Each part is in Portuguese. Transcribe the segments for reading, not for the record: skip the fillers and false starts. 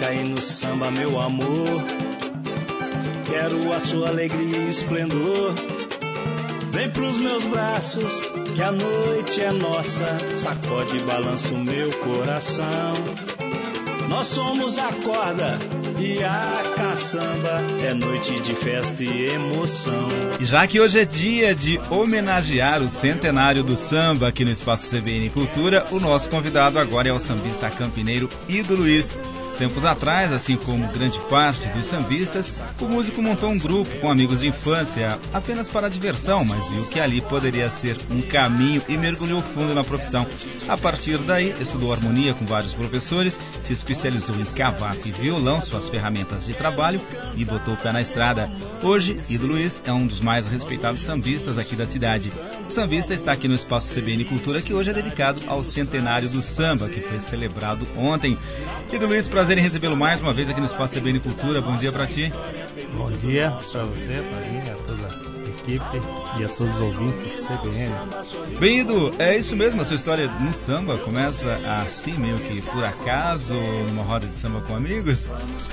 cair no samba, meu amor. Quero a sua alegria e esplendor. Vem pros meus braços, que a noite é nossa. Sacode e balança o meu coração. Nós somos a corda e a caçamba. É noite de festa e emoção. E já que hoje é dia de homenagear o centenário do samba aqui no Espaço CBN Cultura, o nosso convidado agora é o sambista campineiro Ido Luiz. Tempos atrás, assim como grande parte dos sambistas, o músico montou um grupo com amigos de infância apenas para diversão, mas viu que ali poderia ser um caminho e mergulhou fundo na profissão. A partir daí, estudou harmonia com vários professores, se especializou em cavaco e violão, suas ferramentas de trabalho, e botou o pé na estrada. Hoje, Ido Luiz é um dos mais respeitados sambistas aqui da cidade. O sambista está aqui no Espaço CBN Cultura, que hoje é dedicado ao centenário do samba, que foi celebrado ontem. Ido Luiz, prazer em recebê-lo mais uma vez aqui no Espaço CBN Cultura. Bom dia para ti. Bom dia para você, para mim, a toda a equipe e a todos os ouvintes CBN. Bem, Ido, é isso mesmo, a sua história no samba começa assim, meio que por acaso, numa roda de samba com amigos?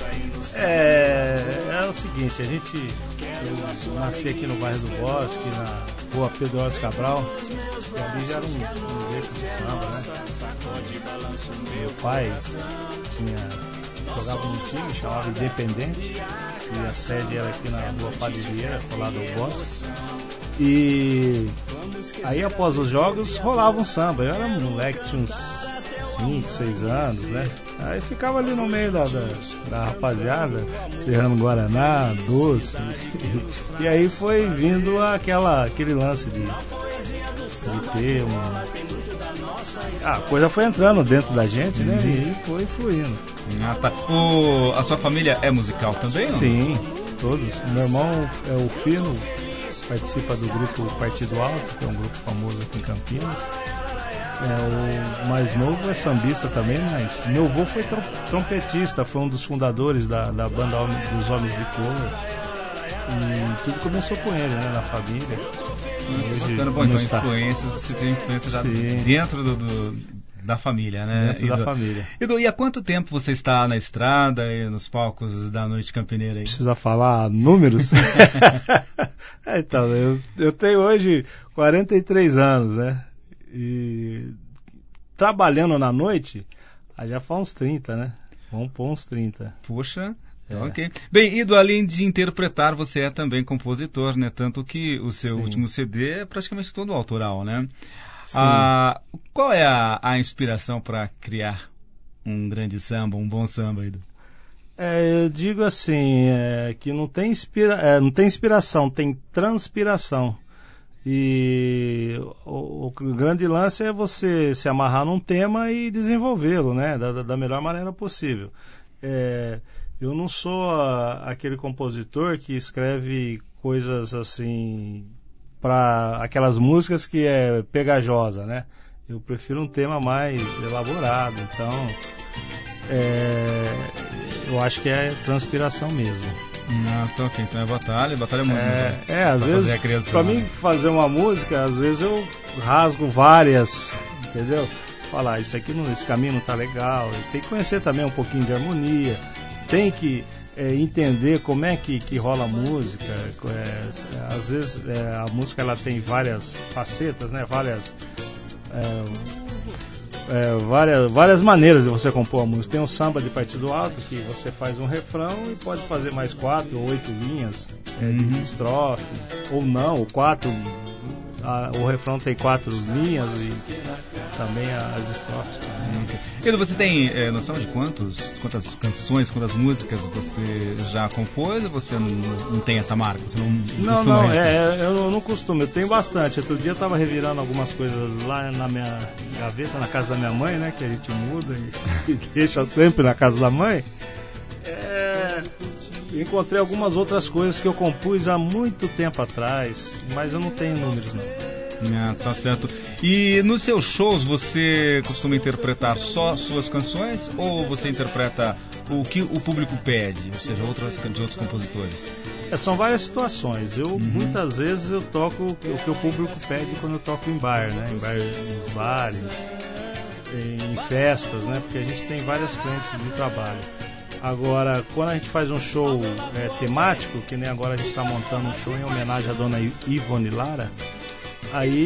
É o seguinte, eu nasci aqui no bairro do Bosque, na rua Pedro Álvares Cabral, e ali já era um jeito de samba, né? Meu pai jogava num time, chamava Independente, e a sede era aqui na rua Padre Vieira, ao lado do Bosque. E aí após os jogos rolava um samba. Eu era um moleque, tinha uns 5, 6 anos, né? Aí ficava ali no meio da rapaziada, serrando guaraná, doce. E aí foi vindo aquele lance de ter a coisa foi entrando dentro da gente, né? E foi fluindo. Ah, tá. A sua família é musical também? Sim, todos. Meu irmão é o Fino, participa do grupo Partido Alto, que é um grupo famoso aqui em Campinas. O mais novo é sambista também, mas meu avô foi trompetista, foi um dos fundadores da banda dos Homens de Cor. E tudo começou com ele, né, na família. Bom, então influências, você tem influência já dentro da família, né? Dentro da família. Ido, e há quanto tempo você está na estrada e nos palcos da noite campineira aí? Precisa falar números? Então, eu tenho hoje 43 anos, né? E trabalhando na noite, já faz uns 30, né? Vamos pôr uns 30. Poxa... Ok. Bem, Ido, além de interpretar, você é também compositor, né? Tanto que o seu último CD é praticamente todo autoral, né? Qual é a inspiração para criar um grande samba, um bom samba, Ido? Eu digo assim, que não tem inspiração, tem transpiração. E o grande lance é você se amarrar num tema e desenvolvê-lo, né? Da melhor maneira possível. Eu não sou aquele compositor que escreve coisas assim para aquelas músicas que é pegajosa, né? Eu prefiro um tema mais elaborado, então eu acho que é transpiração mesmo. Então é batalha muito. Às vezes, para mim fazer uma música, às vezes eu rasgo várias, entendeu? Falar, esse caminho não tá legal, tem que conhecer também um pouquinho de harmonia. Tem que entender como é que rola a música. Às vezes a música ela tem várias facetas, né? Várias maneiras de você compor a música. Tem um samba de partido alto que você faz um refrão e pode fazer mais 4 ou 8 linhas de estrofe, ou não, o refrão tem 4 linhas e também as estrofes também. Pedro, você tem noção de quantas canções, quantas músicas você já compôs, ou você não tem essa marca? Você não costuma? Eu não costumo, eu tenho bastante. Outro dia eu estava revirando algumas coisas lá na minha gaveta, na casa da minha mãe, né, que a gente muda e deixa sempre na casa da mãe. Encontrei algumas outras coisas que eu compus há muito tempo atrás, mas eu não tenho números não. Tá certo. E nos seus shows você costuma interpretar só suas canções ou você interpreta o que o público pede, ou seja, de outros compositores? São várias situações. Muitas vezes eu toco o que o público pede quando eu toco em bar, né? Nos bares, em festas, né? Porque a gente tem várias frentes de trabalho. Agora, quando a gente faz um show temático, que nem agora a gente está montando um show em homenagem à dona Ivone Lara, aí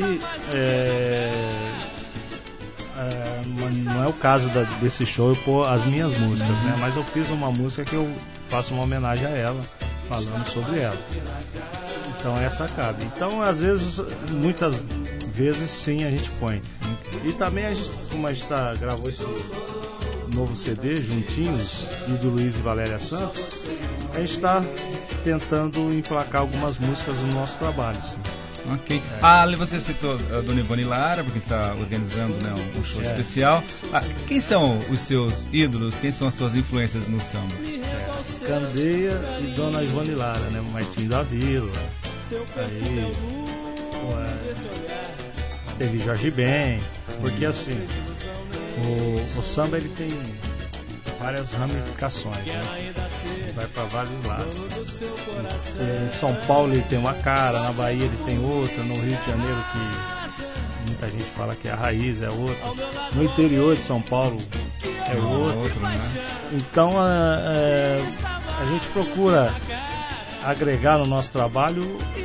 não é o caso desse show eu pôr as minhas músicas, né? Mas eu fiz uma música que eu faço uma homenagem a ela, falando sobre ela. Então essa cabe. Então, às vezes, muitas vezes sim a gente põe. E também como a gente gravou esse novo CD juntinhos, do Luiz e Valéria Santos, a gente está tentando emplacar algumas músicas no nosso trabalho. Assim. Ok. Você citou a dona Ivone Lara, porque está organizando, né, um show especial. Quem são os seus ídolos? Quem são as suas influências no samba? Candeia e dona Ivone Lara, né? Martinho da Vila. Aí teve Jorge Ben. Porque assim, o samba ele tem várias ramificações, né? Vai para vários lados. Em São Paulo ele tem uma cara, na Bahia ele tem outra, no Rio de Janeiro, que muita gente fala que a raiz é outra, no interior de São Paulo é outro, né? Então a gente procura agregar no nosso trabalho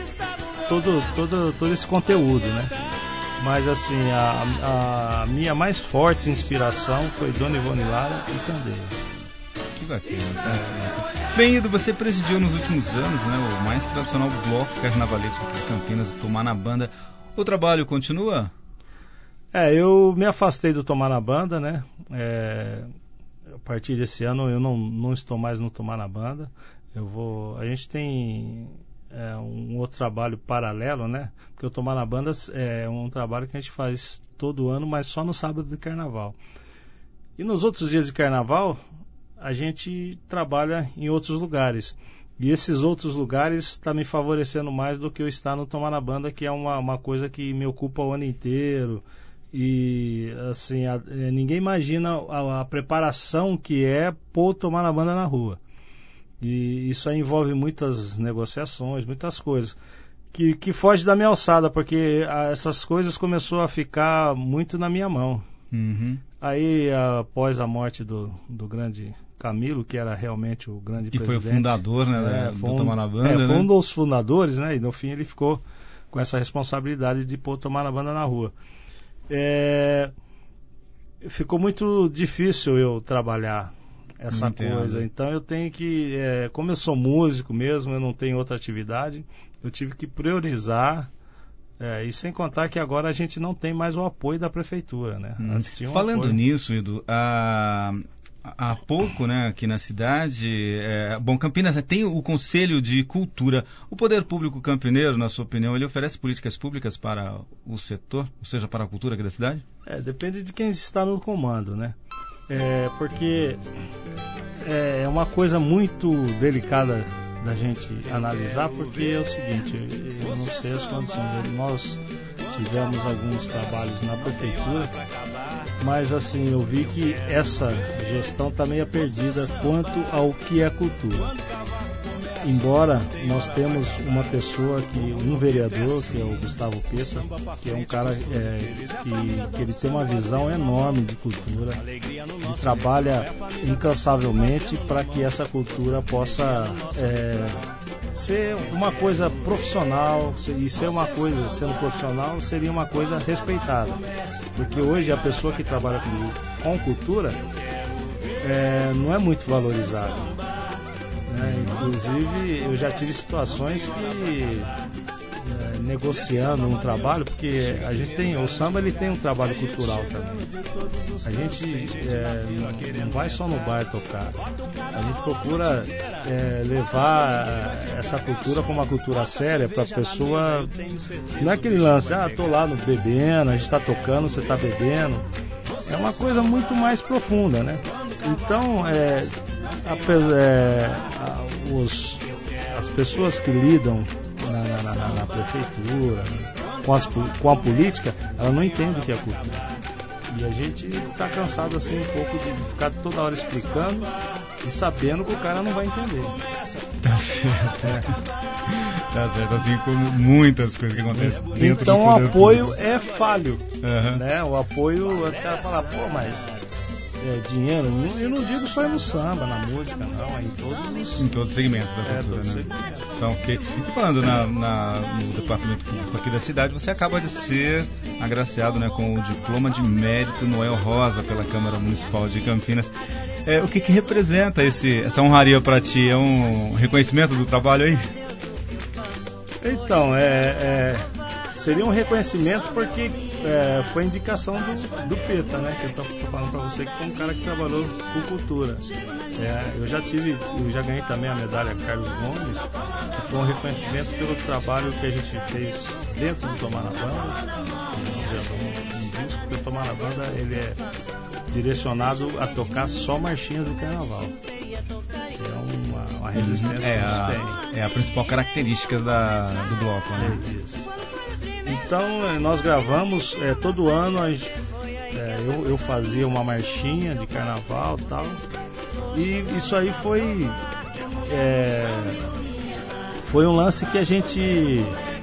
todo esse conteúdo, né? Mas assim, a minha mais forte inspiração foi Dona Ivone Lara e Candeia. Que bacana. Bem, Ido, você presidiu nos últimos anos, né, o mais tradicional bloco carnavalesco aqui em Campinas, o Tomar na Banda. O trabalho continua? Eu me afastei do Tomar na Banda, né? A partir desse ano eu não estou mais no Tomar na Banda. A gente tem um outro trabalho paralelo, né? Porque o Tomar na Banda é um trabalho que a gente faz todo ano, mas só no sábado de carnaval. E nos outros dias de carnaval, a gente trabalha em outros lugares. E esses outros lugares estão me favorecendo mais do que eu estar no Tomar na Banda, que é uma coisa que me ocupa o ano inteiro. E assim, ninguém imagina a preparação que é pôr Tomar na Banda na rua. E isso aí envolve muitas negociações, muitas coisas que foge da minha alçada, porque essas coisas começou a ficar muito na minha mão. Uhum. Aí, após a morte do grande Camilo, que era realmente o grande presidente, foi o fundador, né, do Tomar na Banda, foi um dos fundadores, né, e no fim ele ficou com essa responsabilidade de pôr Tomar na Banda na rua. Ficou muito difícil eu trabalhar essa coisa, então eu tenho que, como eu sou músico mesmo, eu não tenho outra atividade, eu tive que priorizar, e sem contar que agora a gente não tem mais o apoio da prefeitura, né? Antes tinha Falando apoio. nisso, Ido, há pouco, né, aqui na cidade, Campinas tem o Conselho de Cultura. O Poder Público Campineiro, na sua opinião, ele oferece políticas públicas para o setor, ou seja, para a cultura aqui da cidade? Depende de quem está no comando, né? Porque é uma coisa muito delicada da gente analisar, porque é o seguinte, eu não sei as condições, nós tivemos alguns trabalhos na prefeitura, mas assim, eu vi que essa gestão está meio perdida quanto ao que é cultura. Embora nós temos uma pessoa, um vereador, que é o Gustavo Peta, que é um cara que ele tem uma visão enorme de cultura, ele trabalha incansavelmente para que essa cultura possa ser uma coisa profissional, e ser uma coisa, sendo profissional, seria uma coisa respeitada, porque hoje a pessoa que trabalha com cultura não é muito valorizada. Inclusive eu já tive situações que negociando um trabalho, porque a gente tem, o samba ele tem um trabalho cultural também. A gente não vai só no bar tocar, a gente procura levar essa cultura como uma cultura séria para a pessoa, não é aquele lance, tô lá no bebendo, a gente está tocando, você está bebendo, é uma coisa muito mais profunda, né? Então as pessoas que lidam na prefeitura com a política, ela não entende o que é cultura, e a gente está cansado assim um pouco de ficar toda hora explicando e sabendo que o cara não vai entender. Tá certo. Tá certo, assim como muitas coisas que acontecem dentro então do poder o apoio público. é falho, né? O apoio, o cara fala, mas dinheiro, eu não digo só no samba, na música, não, é em todos os segmentos da cultura, né? Então, ok. E falando no departamento público aqui da cidade, você acaba de ser agraciado, né, com o diploma de mérito Noel Rosa pela Câmara Municipal de Campinas. O que representa essa honraria para ti? É um reconhecimento do trabalho aí? Então, seria um reconhecimento porque foi indicação do PETA, né? Que eu tô falando para você que foi um cara que trabalhou com cultura. Eu já ganhei também a medalha Carlos Gomes, que foi um reconhecimento pelo trabalho que a gente fez dentro do Tomar na Banda. Um disco que o Tomar na Banda ele é direcionado a tocar só marchinhas do carnaval. É uma resistência que a gente tem. É a principal característica do bloco, né? Isso. Então nós gravamos todo ano, eu fazia uma marchinha de carnaval e tal. E isso aí foi um lance que a gente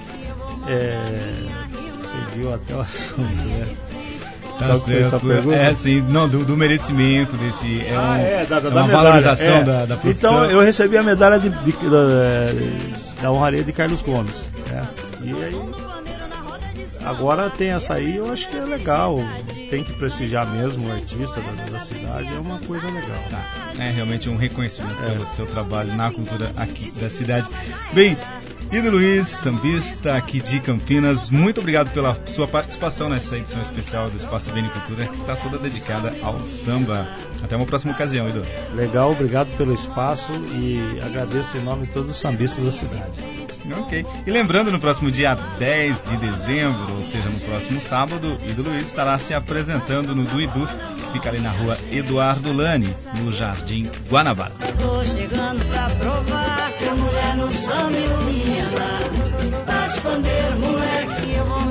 pediu até o assunto, né? Tá certo. Assim, não, do merecimento desse. Da uma medalha, valorização da produção. Então eu recebi a medalha da honraria de Carlos Gomes. E aí, agora tem essa aí, eu acho que é legal. Tem que prestigiar mesmo o artista da cidade, é uma coisa legal. Tá. É realmente um reconhecimento pelo seu trabalho na cultura aqui da cidade. Bem, Ido Luiz, sambista aqui de Campinas, muito obrigado pela sua participação nessa edição especial do Espaço CBN Cultura, que está toda dedicada ao samba. Até uma próxima ocasião, Ido. Legal, obrigado pelo espaço e agradeço em nome de todos os sambistas da cidade. Ok. E lembrando, no próximo dia 10 de dezembro, ou seja, no próximo sábado, Ido Luiz estará se apresentando no Duidu, que fica ali na rua Eduardo Lani, no Jardim Guanabara. Tô chegando pra provar que a mulher no samba ilumina. Tá de pandeiro, moleque, eu vou